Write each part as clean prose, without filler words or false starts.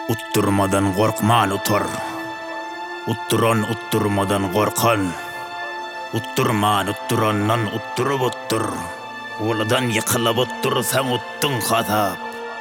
Utturmadan korkman utur. Utturon utturmadan korkan. Utturman utturandan utturup uttur. Uladan yıkılıp uttur sen uttun hazap.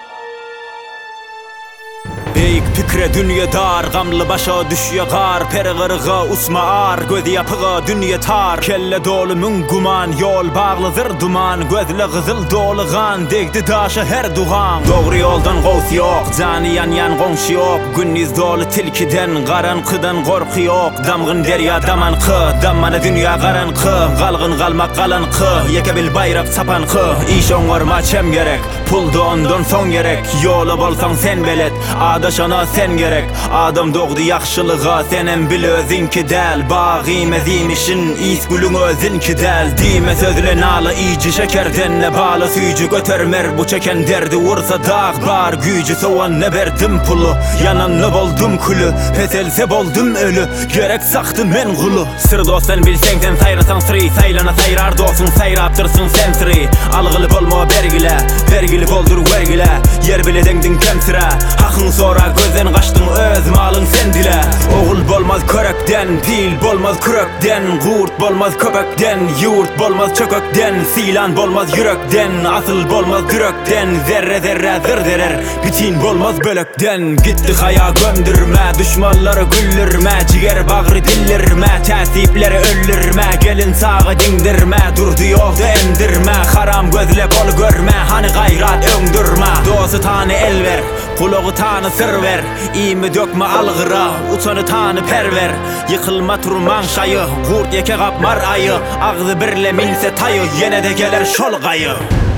Beyik pikre dünya dar, gamlı başa düşüye gar. Pergırıga usma ar, göz yapıga dünya tar. Kelle dolu mün guman, yol bağlıdır duman. Gözle kızıl dolu gan, degdi daşa her dugan. Doğru yoldan gowsi yok, canı yan yan gongşi yok. Günniz dolu tilkiden, garankıdan korku yok. Damgın derya damankı, dammana dünya garankı. Galgın galmak galankı, yekebil bayrak sapankı. İş oňorma çem gerek, pulda ondan son gerek. Yola bolsaň sen belet, adaşana sen gerek. Adam doğdu yaxşılığa, senem bil özünki del. Bağim ezimişin, is gülün özünki del. Dime sözle nalı, iyici şekerden ne bağlı. Süycü götermer bu çeken derdi. Vursa dağ bar, gücü soğan ne verdim pulu. Yananlı boldum külü, peselse boldum ölü. Gerek saktı men gulu. Sır dostan bilsen sen sayrasan sırı. Saylana sayrar dostun, sayrattırsın sen sırı. Algılı bolma bergile, vergili boldur vergile. Yer bile dengdin kemsire, hakkın sonra gözden kaçtın öz malın sen dile. Oğul bolmaz körekden, dil bolmaz kürekten. Gurt bolmaz köpekten, yurt bolmaz çökökten. Silan bolmaz yürekten, asıl bolmaz gürekten. Zerre zerre zır derer, bitin bolmaz bölekten. Gitti haya gömdürme, düşmanları güldürme. Ciger bağrı dillirme, tesipleri öldürme. Gelin sağı dindirme, durdu yolda endirme. Haram gözle bol görme, hani gayrat öndürme. Dostu tane el ver, kulağı tane sır ver. İyimi dökme algıra, utanı tane perver. Yıkılma turman şayı, gurt yeke kapmar ayı. Ağzı birle minse tayı, yine de gelir şol gayı.